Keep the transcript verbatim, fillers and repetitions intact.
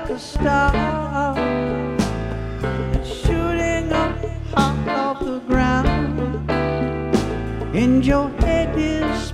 like a star, shooting up high off the ground, and your head is